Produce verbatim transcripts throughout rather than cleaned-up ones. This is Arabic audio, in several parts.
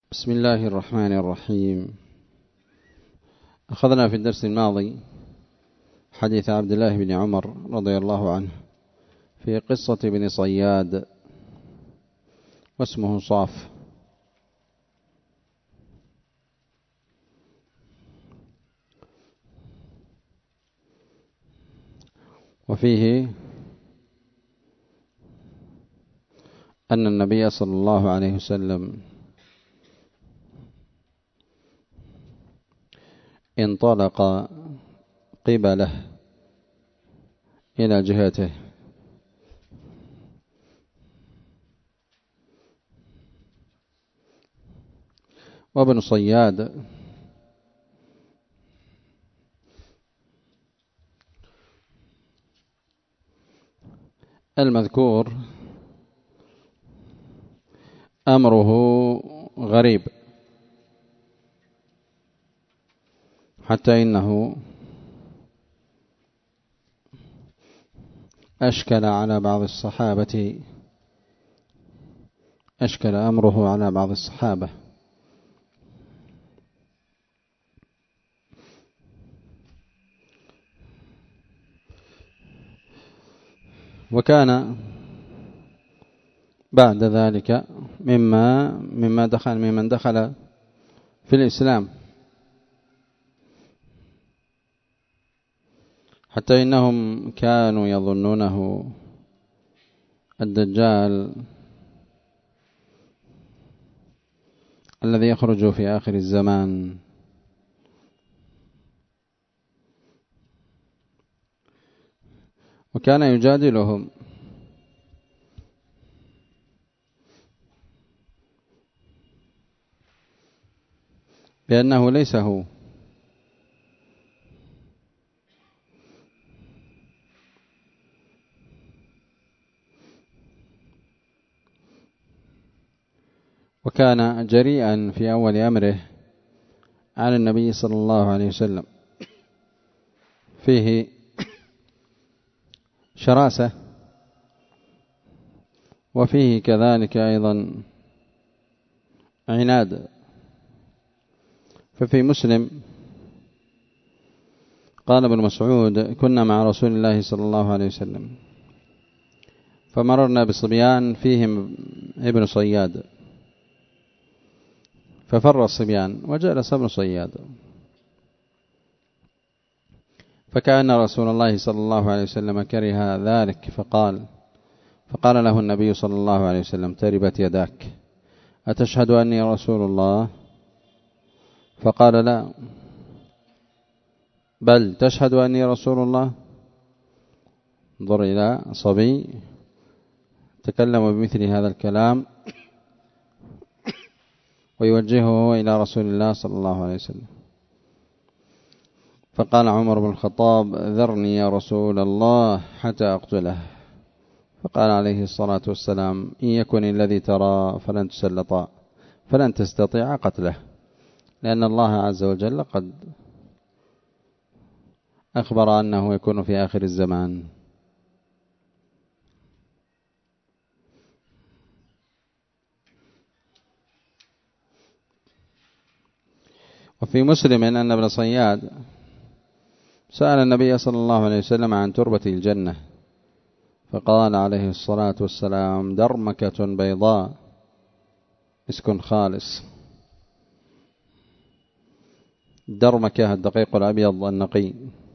بسم الله الرحمن الرحيم. أخذنا في الدرس الماضي حديث عبد الله بن عمر رضي الله عنه في قصة ابن صياد واسمه صاف. وفيه أن النبي صلى الله عليه وسلم انطلق قبله إلى جهته وابن صياد المذكور أمره غريب، حتى إنه أشكل على بعض الصحابة أشكل أمره على بعض الصحابة وكان بعد ذلك مما مما دخل ممن دخل في الإسلام، حتى إنهم كانوا يظنونه الدجال الذي يخرج في آخر الزمان. وكان يجادلهم بأنه ليس هو، وكان جريئا في أول أمره على النبي صلى الله عليه وسلم، فيه شراسة وفيه كذلك أيضا عناد. ففي مسلم قال ابن مسعود: كنا مع رسول الله صلى الله عليه وسلم فمررنا بصبيان فيهم ابن صياد، ففر الصبيان وجلس ابن صياد، فكأن رسول الله صلى الله عليه وسلم كره ذلك فقال فقال له النبي صلى الله عليه وسلم: تربت يداك، أتشهد أني رسول الله؟ فقال: لا، بل تشهد أني رسول الله. انظر إلى صبي تكلم بمثل هذا الكلام ويوجهه إلى رسول الله صلى الله عليه وسلم. فقال عمر بن الخطاب: ذرني يا رسول الله حتى أقتله. فقال عليه الصلاة والسلام: إن يكن الذي ترى فلن تسلط فلن تستطيع قتله، لأن الله عز وجل قد أخبر أنه يكون في آخر الزمان. وفي مسلم أن ابن صياد سأل النبي صلى الله عليه وسلم عن تربة الجنة، فقال عليه الصلاة والسلام: درمكة بيضاء مسك خالص. درمكة الدقيق الأبيض النقي،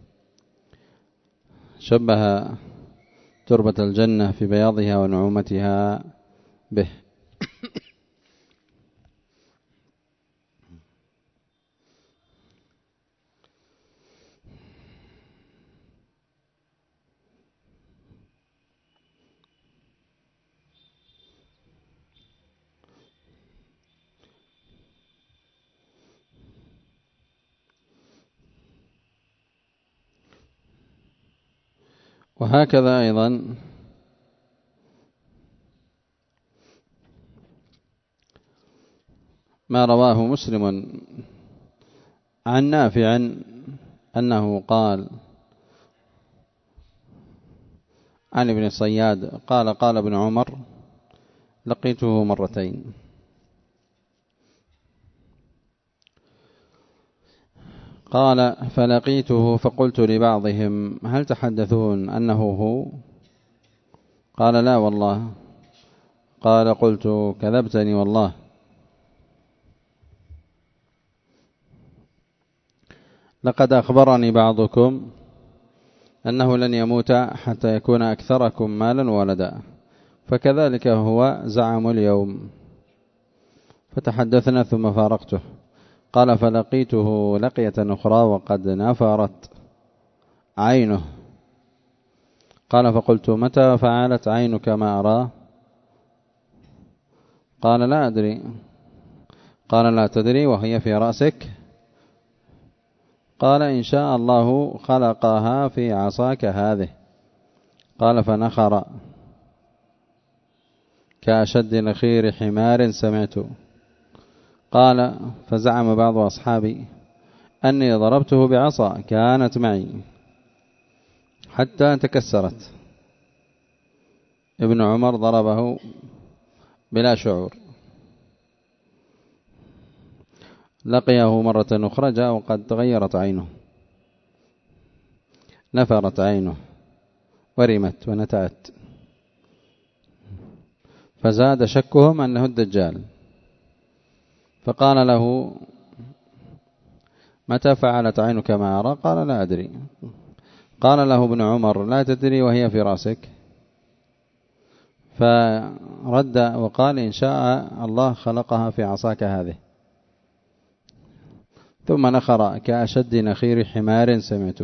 شبه تربة الجنة في بياضها ونعومتها به. وهكذا أيضا ما رواه مسلم عن نافع أنه قال عن ابن صياد قال: قال ابن عمر: لقيته مرتين. قال فلقيته فقلت لبعضهم هل تحدثون أنه هو؟ قال لا والله. قال قلت كذبتني والله. لقد أخبرني بعضكم أنه لن يموت حتى يكون أكثركم مالا وولدا، فكذلك هو زعم اليوم. فتحدثنا ثم فارقته. قال فلقيته لقية أخرى وقد نفرت عينه. قال فقلت متى فعلت عينك ما أراه؟ قال لا أدري. قال لا تدري وهي في رأسك؟ قال إن شاء الله خلقها في عصاك هذه. قال فنخر كأشد نخير حمار سمعت. قال فزعم بعض أصحابي أني ضربته بعصا كانت معي حتى تكسرت. ابن عمر ضربه بلا شعور. لقيه مرة أخرى جاء وقد تغيرت عينه، نفرت عينه ورمت ونتأت، فزاد شكهم أنه الدجال. فقال له متى فعلت عينك ما أرى؟ قال لا أدري. قال له ابن عمر لا تدري وهي في رأسك؟ فرد وقال إن شاء الله خلقها في عصاك هذه. ثم نخر كأشد نخير حمار سمعت.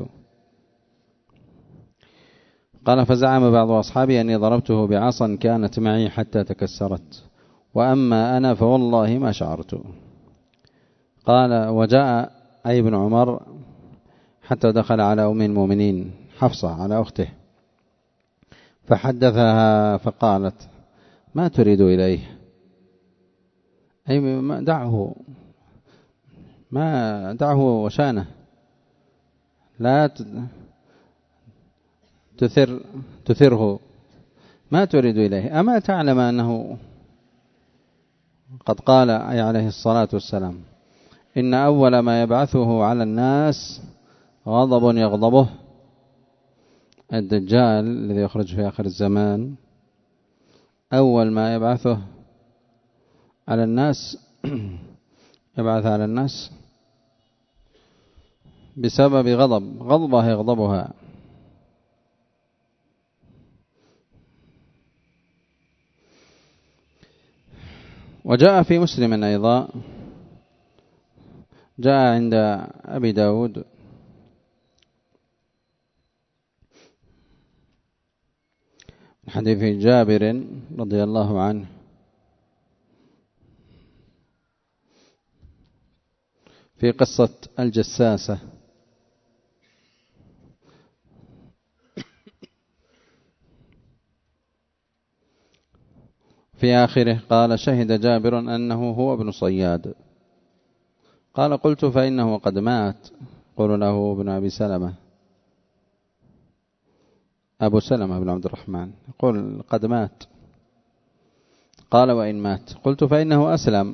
قال فزعم بعض أصحابي أني ضربته بعصا كانت معي حتى تكسرت، وأما أنا فوالله ما شعرت. قال وجاء أي ابن عمر حتى دخل على أم المؤمنين حفصة على أخته فحدثها فقالت ما تريد إليه؟ أي دعه، ما دعه وشانه، لا تثر تثره، ما تريد إليه. أما تعلم أنه قد قال أي عليه الصلاة والسلام إن أول ما يبعثه على الناس غضب يغضبه. الدجال الذي يخرج في آخر الزمان أول ما يبعثه على الناس يبعث على الناس بسبب غضب، غضبه يغضبها. وجاء في مسلم أيضا، جاء عند أبي داود حديث جابر رضي الله عنه في قصة الجساسة. في آخره قال شهد جابر أنه هو ابن صياد. قال قلت فإنه قد مات. قل له ابن أبي سلمة أبو سلمة بن عبد الرحمن يقول قد مات. قال وإن مات؟ قلت فإنه أسلم.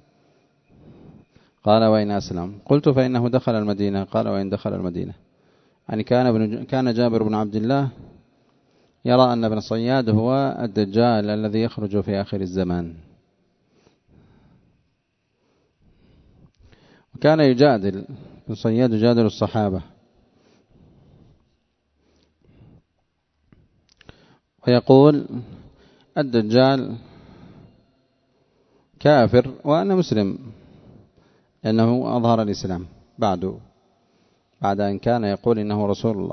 قال وإن أسلم؟ قلت فإنه دخل المدينة. قال وإن دخل المدينة؟ يعني كان ابن كان جابر بن عبد الله يرى أن ابن صياد هو الدجال الذي يخرج في آخر الزمان، وكان يجادل ابن صياد يجادل الصحابة ويقول الدجال كافر وأنا مسلم، لأنه أظهر الإسلام بعد بعد أن كان يقول إنه رسول الله.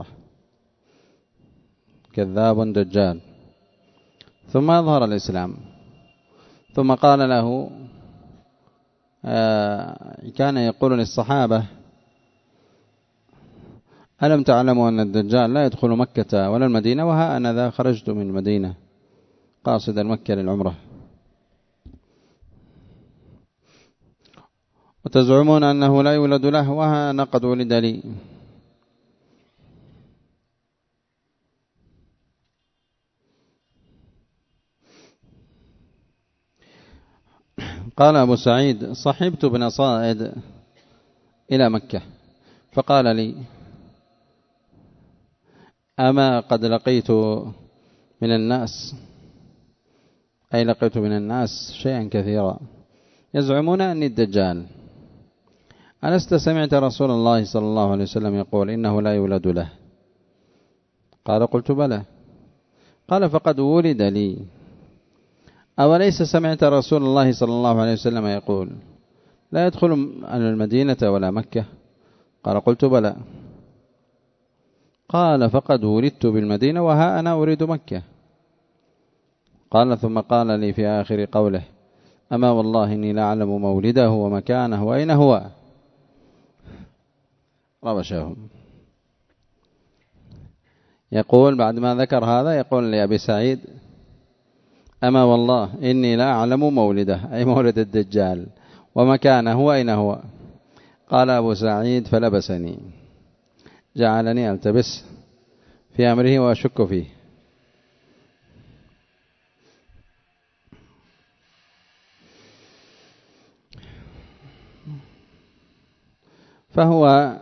كذاب دجال، ثم أظهر الإسلام. ثم قال له آه كان يقول للصحابة ألم تعلموا أن الدجال لا يدخل مكة ولا المدينة؟ وها أنا ذا خرجت من المدينة قاصدا مكة للعمرة، وتزعمون أنه لا يولد له وها أنا قد ولد لي. قال أبو سعيد صحبت ابن صائد إلى مكة فقال لي: أما قد لقيت من الناس، أي لقيت من الناس شيئا كثيرا يزعمون أني الدجال، ألست سمعت رسول الله صلى الله عليه وسلم يقول إنه لا يولد له؟ قال: قلت: بلى. قال: فقد ولد لي. أوليس سمعت رسول الله صلى الله عليه وسلم يقول لا يدخل المدينة ولا مكة؟ قال: قلت: بلى. قال: فقد ولدت بالمدينة وها أنا أريد مكة. قال: ثم قال لي في آخر قوله: أما والله إني لا أعلم مولده ومكانه وأين هو. ربشهم. يقول بعد ما ذكر هذا، يقول لأبي سعيد: أما والله إني لا أعلم مولده، أي مولد الدجال، ومكانه وأين هو. قال أبو سعيد: فلبسني، جعلني ألتبس في أمره وأشك فيه. فهو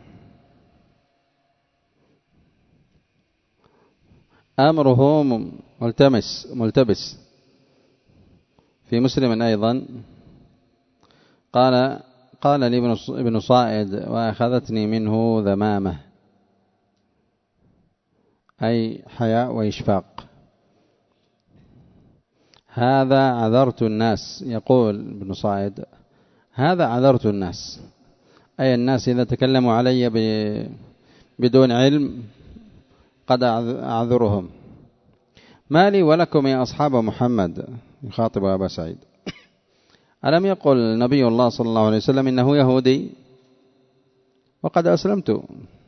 أمره ملتمس ملتبس. في مسلم أيضا قال قال لي ابن صائد: وأخذتني منه ذمامة، أي حياء وإشفاق. هذا عذرت الناس، يقول ابن صائد: هذا عذرت الناس، أي الناس إذا تكلموا علي بدون علم قد أعذرهم. ما لي ولكم يا أصحاب محمد، يخاطب أبا سعيد، ألم يقل نبي الله صلى الله عليه وسلم إنه يهودي وقد أسلمت؟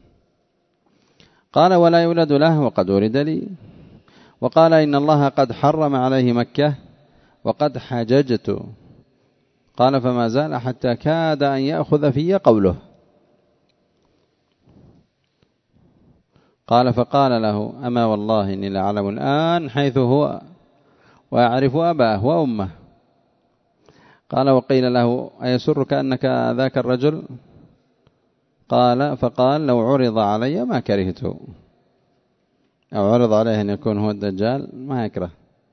قال: ولا يولد له وقد ولد لي. وقال: إن الله قد حرم عليه مكة وقد حججت. قال: فما زال حتى كاد أن يأخذ في قوله. قال: فقال له: أما والله إني لأعلم الآن حيث هو وأعرف أباه وأمه. قال: وقيل له: أيسرك أنك ذاك الرجل؟ قال: فقال: لو عرض علي ما كرهته، أو عرض عليه أن يكون هو الدجال ما يكره.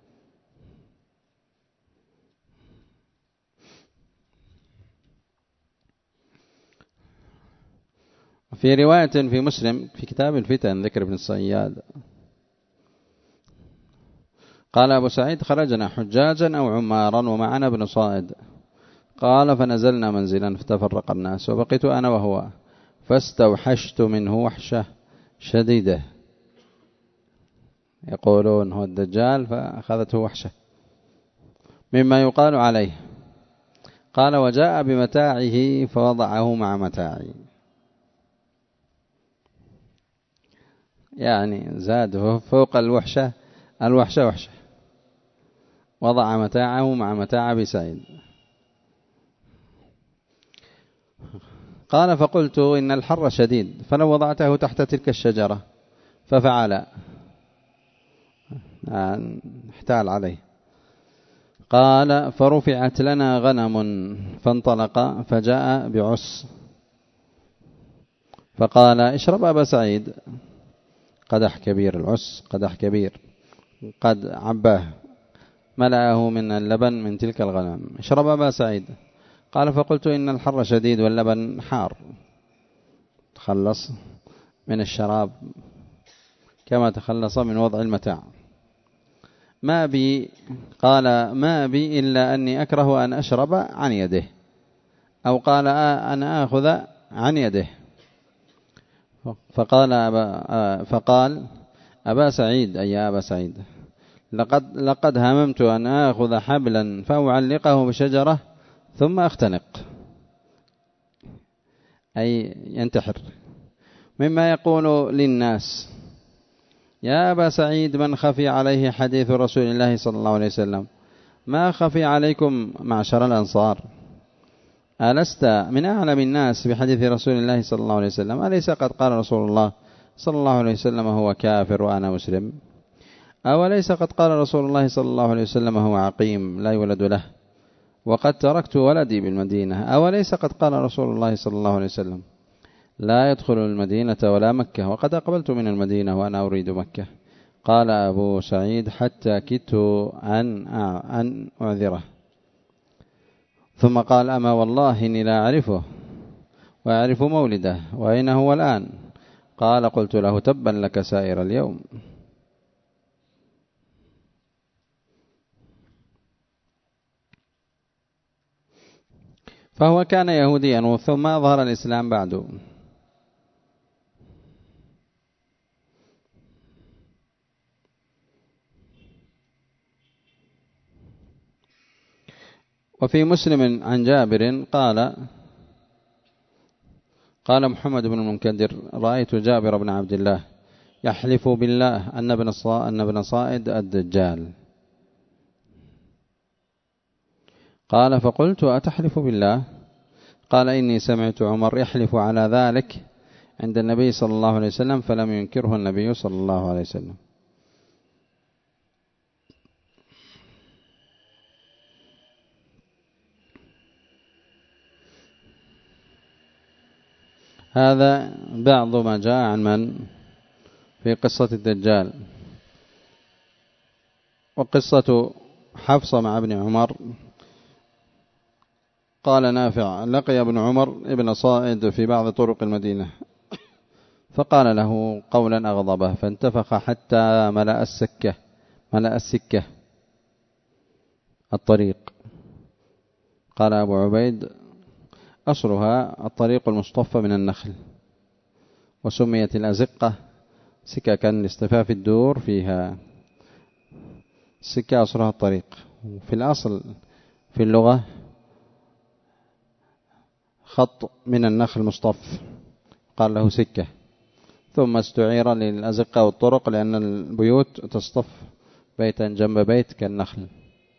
في رواية في مسلم في كتاب الفتن ذكر ابن الصياد، قال أبو سعيد: خرجنا حجاجا أو عمارا ومعنا ابن صائد. قال: فنزلنا منزلا فتفرق الناس وبقيت أنا وهو، فاستوحشت منه وحشة شديدة. يقولون هو الدجال، فأخذته وحشة مما يقال عليه. قال: وجاء بمتاعه فوضعه مع متاعي، يعني زاد فوق الوحشة الوحشة وحشة، وضع متاعه مع متاع أبي سعيد. قال: فقلت إن الحر شديد، فلو وضعته تحت تلك الشجرة ففعل، احتال عليه. قال: فرفعت لنا غنم فانطلق فجاء بعس، فقال: اشرب أبا سعيد. قدح كبير، العس قدح كبير قد عباه، ملأه من اللبن من تلك الغنم. اشرب أبا سعيد. قال: فقلت إن الحر شديد واللبن حار، تخلص من الشراب كما تخلص من وضع المتاع. ما بي قال: ما بي إلا أني أكره أن أشرب عن يده، أو قال أنا آخذ عن يده. فقال أبا, فقال أبا سعيد، أي أبا سعيد، لقد, لقد هممت أن آخذ حبلا فأعلقه بشجرة ثم أختنق، أي ينتحر، مما يقول للناس: يا أبا سعيد، من خفي عليه حديث رسول الله صلى الله عليه وسلم ما خفي عليكم معشر الأنصار، ألست من أعلم الناس بحديث رسول الله صلى الله عليه وسلم؟ أليس قد قال رسول الله صلى الله عليه وسلم هو كافر وأنا مسلم؟ أوليس قد قال رسول الله صلى الله عليه وسلم هو عقيم لا يولد له، وقد تركت ولدي بالمدينة؟ أوليس قد قال رسول الله صلى الله عليه وسلم: لا يدخل المدينة ولا مكة، وقد أقبلت من المدينة وأنا أريد مكة. قال أبو سعيد: حتى كدت أن أن أعذره. ثم قال: أما والله إني لا أعرفه وأعرف مولده، وأين هو الآن؟ قال: قلت له: تبا لك سائر اليوم. فهو كان يهوديا ثم أظهر الإسلام بعده. وفي مسلم عن جابر قال: قال محمد بن المنكدر: رأيت جابر بن عبد الله يحلف بالله أن ابن أن ابن صائد الدجال. قال: فقلت: أتحلف بالله؟ قال: إني سمعت عمر يحلف على ذلك عند النبي صلى الله عليه وسلم فلم ينكره النبي صلى الله عليه وسلم. هذا بعض ما جاء عن من في قصة الدجال. وقصة حفصة مع ابن عمر: قال نافع: لقي ابن عمر ابن صائد في بعض طرق المدينة فقال له قولا أغضبه فانتفخ حتى ملأ السكة ملأ السكة الطريق. قال أبو عبيد: أصلها الطريق المصطفى من النخل، وسميت الأزقة سككا لاصطفاف الدور فيها. السكة أصلها الطريق، وفي الأصل في اللغة خط من النخل مصطف قال له سكة، ثم استعير للأزقة والطرق لأن البيوت تصطف بيتا جنب بيت كالنخل.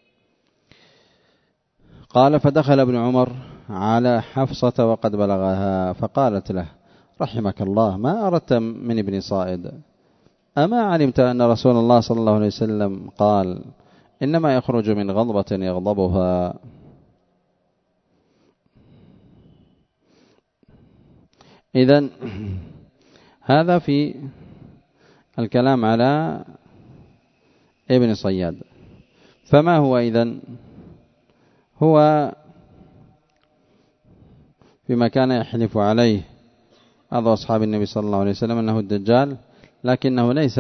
قال: فدخل ابن عمر على حفصة وقد بلغها فقالت له: رحمك الله، ما أردت من ابن صائد؟ أما علمت أن رسول الله صلى الله عليه وسلم قال: إنما يخرج من غضبة يغضبها. إذن هذا في الكلام على ابن صياد. فما هو إذن؟ هو فيما كان يحلف عليه بعض أصحاب النبي صلى الله عليه وسلم أنه الدجال، لكنه ليس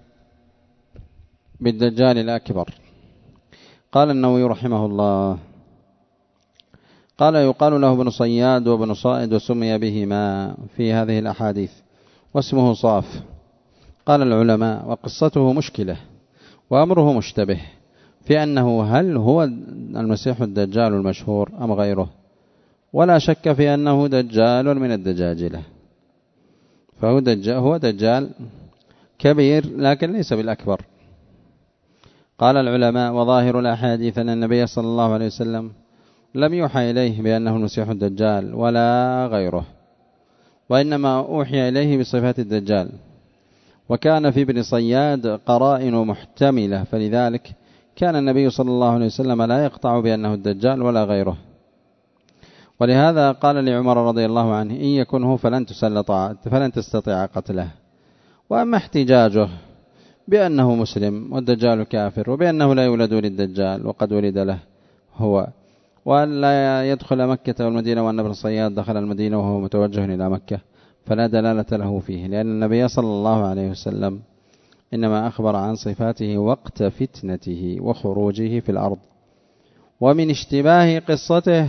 بالدجال الأكبر. قال النووي رحمه الله: قال: يقال له ابن صياد وابن صائد وسمي بهما في هذه الأحاديث، واسمه صاف. قال العلماء: وقصته مشكلة وأمره مشتبه في أنه هل هو المسيح الدجال المشهور أم غيره، ولا شك في أنه دجال من الدجاجلة، فهو دجال, هو دجال كبير لكن ليس بالأكبر. قال العلماء: وظاهر الأحاديث أن النبي صلى الله عليه وسلم لم يوحى إليه بأنه المسيح الدجال ولا غيره، وإنما أوحي إليه بصفات الدجال، وكان في ابن صياد قرائن محتملة، فلذلك كان النبي صلى الله عليه وسلم لا يقطع بأنه الدجال ولا غيره. ولهذا قال لعمر رضي الله عنه: إن يكن هو فلن تسلط فلن تستطيع قتله. وأما احتجاجه بأنه مسلم والدجال كافر، وبأنه لا يولد للدجال وقد ولد له هو، وأن لا يدخل مكة والمدينة، وأن ابن صياد دخل المدينة وهو متوجه إلى مكة، فلا دلالة له فيه، لأن النبي صلى الله عليه وسلم إنما أخبر عن صفاته وقت فتنته وخروجه في الأرض. ومن اشتباه قصته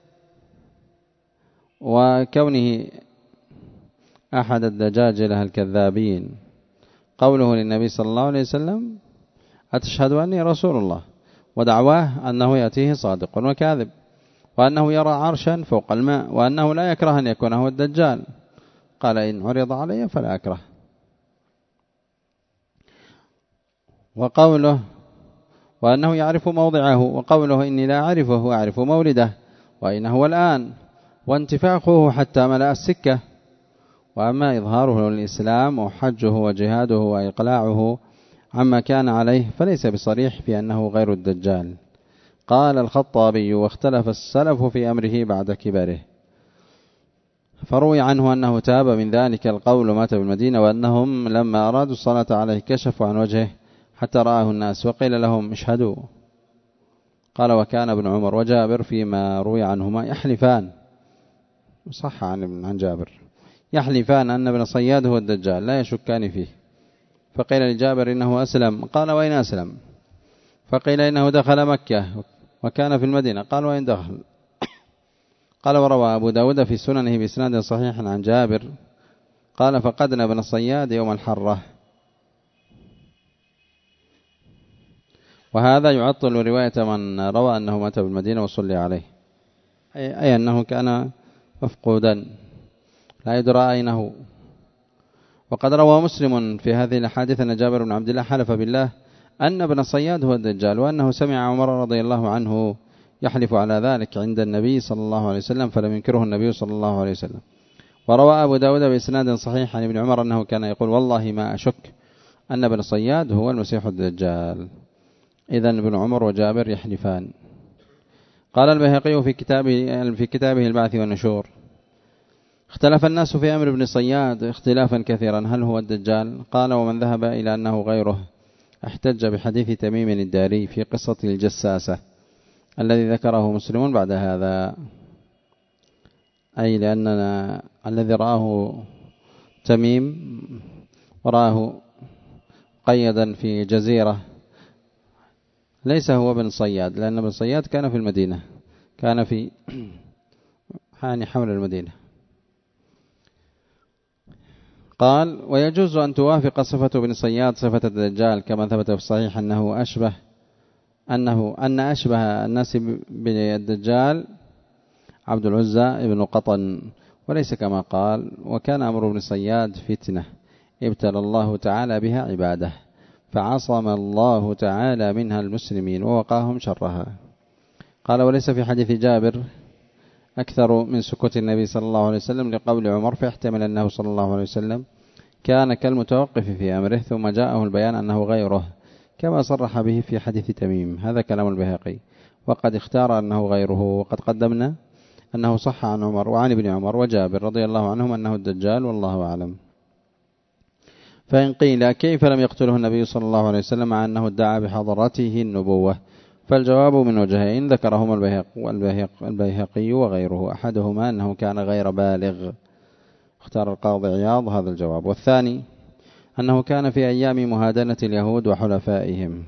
وكونه أحد الدجاجلة الكذابين قوله للنبي صلى الله عليه وسلم: أتشهد أني رسول الله، ودعواه أنه يأتيه صادق وكاذب، وأنه يرى عرشا فوق الماء، وأنه لا يكره أن يكون هو الدجال. قال: إن عرض علي فلا أكره. وقوله وأنه يعرف موضعه، وقوله إني لا أعرفه وأعرف مولده وأين هو الآن، وانتفاخه حتى ملأ السكة. وأما إظهاره للإسلام وحجه وجهاده وإقلاعه عما كان عليه فليس بصريح في أنه غير الدجال. قال الخطابي: واختلف السلف في أمره بعد كبره. فروي عنه أنه تاب من ذلك القول ومات بالمدينة، وأنهم لما أرادوا الصلاة عليه كشفوا عن وجهه حتى رآه الناس وقيل لهم اشهدوا. قال وكان ابن عمر وجابر فيما روي عنهما يحلفان، صح عن عن جابر، يحلفان أن ابن صياد هو الدجال لا يشكان فيه. فقيل لجابر إنه أسلم، قال وين أسلم؟ فقيل إنه دخل مكة وكان في المدينة، قال وين دخل؟ قال وروى أبو داود في سننه بإسناد صحيح عن جابر قال فقدنا ابن صياد يوم الحرة. وهذا يعطل رواية من روى أنه مات بالمدينة وصلي عليه، أي أنه كان مفقودا لا يدرى أين هو. وقد روى مسلم في هذه الحادثة أن جابر بن عبد الله حلف بالله أن ابن صياد هو الدجال، وأنه سمع عمر رضي الله عنه يحلف على ذلك عند النبي صلى الله عليه وسلم فلم ينكره النبي صلى الله عليه وسلم. وروى أبو داود بإسناد صحيح عن ابن عمر أنه كان يقول والله ما أشك أن ابن صياد هو المسيح الدجال. إذن ابن عمر وجابر يحلفان. قال البيهقي في كتابه في كتابه البعث والنشور اختلف الناس في أمر ابن صياد اختلافا كثيرا، هل هو الدجال؟ قال ومن ذهب إلى أنه غيره احتج بحديث تميم الداري في قصة الجساسة الذي ذكره مسلم بعد هذا، أي لأننا الذي رآه تميم ورآه قيدا في جزيرة ليس هو ابن صياد، لأن ابن صياد كان في المدينة، كان في حاني حول المدينة. قال ويجوز أن توافق صفة ابن صياد صفة الدجال كما ثبت في الصحيح أنه أشبه أنه أن أشبه الناس بالدجال عبد العزى ابن قطن، وليس كما قال وكان أمر ابن صياد فتنة ابتلى الله تعالى بها عباده فعصم الله تعالى منها المسلمين ووقاهم شرها. قال وليس في حديث جابر أكثر من سكوت النبي صلى الله عليه وسلم لقول عمر، فيحتمل أنه صلى الله عليه وسلم كان كالمتوقف في أمره ثم جاءه البيان أنه غيره كما صرح به في حديث تميم. هذا كلام البيهقي، وقد اختار أنه غيره، وقد قدمنا أنه صح عن عمر وعن ابن عمر وجابر رضي الله عنهم أنه الدجال والله أعلم. فإن قيل كيف لم يقتله النبي صلى الله عليه وسلم مع أنه ادعى بحضرته النبوة؟ فالجواب من وجهين ذكرهما البيهق البيهقي وغيره، أحدهما أنه كان غير بالغ، اختار القاضي عياض هذا الجواب، والثاني أنه كان في أيام مهادنة اليهود وحلفائهم.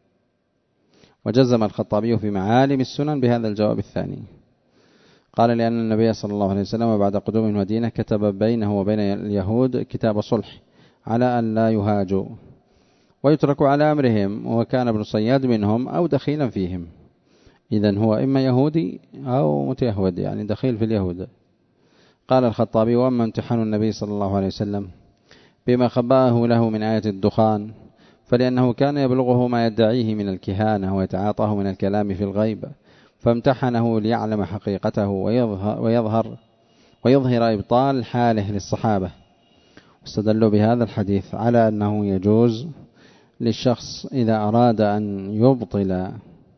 وجزم الخطابي في معالم السنن بهذا الجواب الثاني، قال لأن النبي صلى الله عليه وسلم بعد قدوم المدينة كتب بينه وبين اليهود كتاب صلح على أن لا يهاجوا ويتركوا على أمرهم، وكان ابن صياد منهم أو دخيلا فيهم، إذن هو إما يهودي أو متيهود يعني دخيل في اليهود. قال الخطابي وأما امتحان النبي صلى الله عليه وسلم بما خبأه له من آية الدخان فلأنه كان يبلغه ما يدعيه من الكهانة ويتعاطاه من الكلام في الغيب، فامتحنه ليعلم حقيقته ويظهر, ويظهر, ويظهر إبطال حاله للصحابة. واستدلوا بهذا الحديث على أنه يجوز للشخص إذا أراد أن يبطل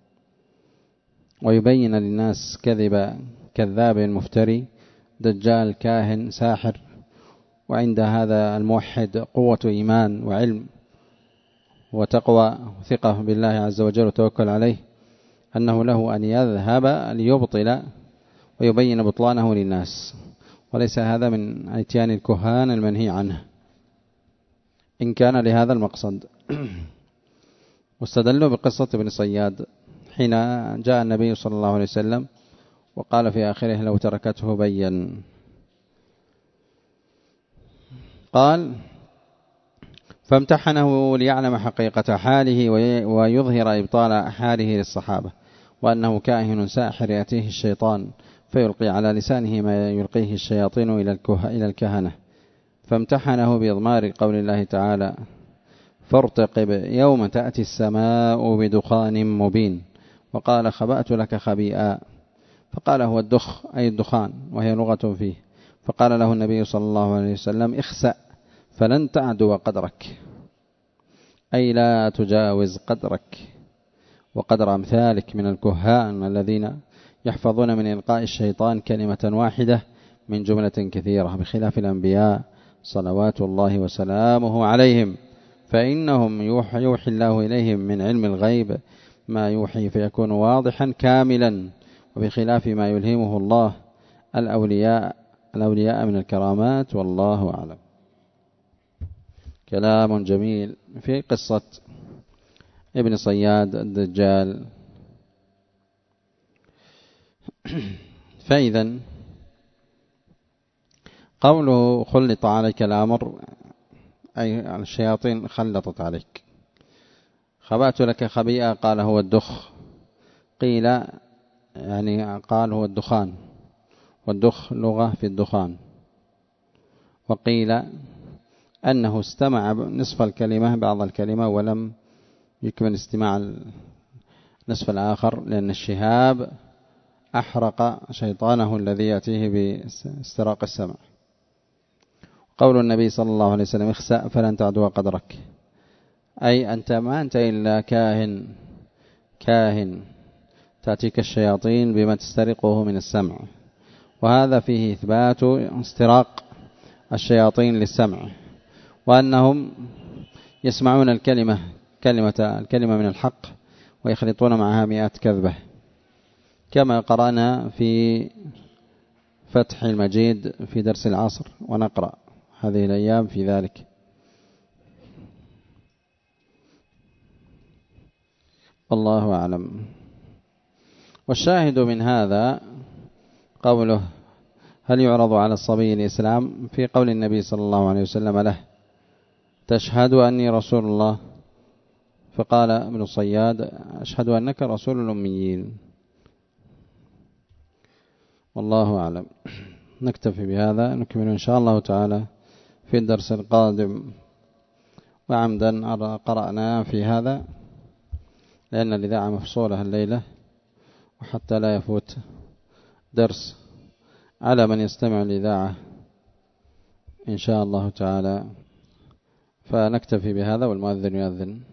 ويبين للناس كذب كذاب مفتري دجال كاهن ساحر، وعند هذا الموحد قوة إيمان وعلم وتقوى وثقة بالله عز وجل وتوكل عليه، أنه له أن يذهب ليبطل ويبين بطلانه للناس، وليس هذا من اتيان الكهان المنهي عنه إن كان لهذا المقصد. واستدلوا بقصة ابن صياد حين جاء النبي صلى الله عليه وسلم وقال في آخره لو تركته بين. قال فامتحنه ليعلم حقيقة حاله ويظهر إبطال حاله للصحابة، وأنه كاهن ساحر يأتيه الشيطان فيلقي على لسانه ما يلقيه الشياطين إلى الكهنة، فامتحنه بإضمار قول الله تعالى فارتقب يوم تأتي السماء بدخان مبين، وقال خبأت لك خبيئا، فقال هو الدخ أي الدخان وهي لغة فيه، فقال له النبي صلى الله عليه وسلم اخسأ فلن تعدو قدرك، أي لا تجاوز قدرك وقدر أمثالك من الكهان الذين يحفظون من إلقاء الشيطان كلمة واحدة من جملة كثيرة، بخلاف الأنبياء صلوات الله وسلامه عليهم، فإنهم يوحي, يوحي الله إليهم من علم الغيب ما يوحي فيكون واضحا كاملا، وبخلاف ما يلهمه الله الأولياء, الأولياء من الكرامات. والله أعلم. كلام جميل في قصة ابن صياد الدجال. فإذا قوله خلط عليك الأمر أي الشياطين خلطت عليك. خبأت لك خبيئة قال هو الدخ، قيل يعني قال هو الدخان، والدخ لغة في الدخان، وقيل أنه استمع نصف الكلمة بعض الكلمة ولم يكمل استماع النصف الآخر، لأن الشهاب أحرق شيطانه الذي يأتيه باستراق السمع. قول النبي صلى الله عليه وسلم اخسأ فلن تعدو قدرك، أي أنت ما أنت إلا كاهن كاهن تأتيك الشياطين بما تسترقه من السمع، وهذا فيه إثبات استراق الشياطين للسمع، وأنهم يسمعون الكلمة كلمة الكلمة من الحق ويخلطون معها مئات كذبة، كما قرأنا في فتح المجيد في درس العصر ونقرأ هذه الأيام في ذلك. والله أعلم. والشاهد من هذا قوله هل يعرض على الصبي الإسلام في قول النبي صلى الله عليه وسلم له تشهد أني رسول الله؟ فقال ابن صياد أشهد أنك رسول الأميين. والله أعلم. نكتفي بهذا، نكمل إن شاء الله تعالى في الدرس القادم. وعمدا قرأنا في هذا لأن الإذاعة مفصولة الليلة، وحتى لا يفوت درس على من يستمع الإذاعة إن شاء الله تعالى، فنكتفي بهذا والمؤذن يؤذن.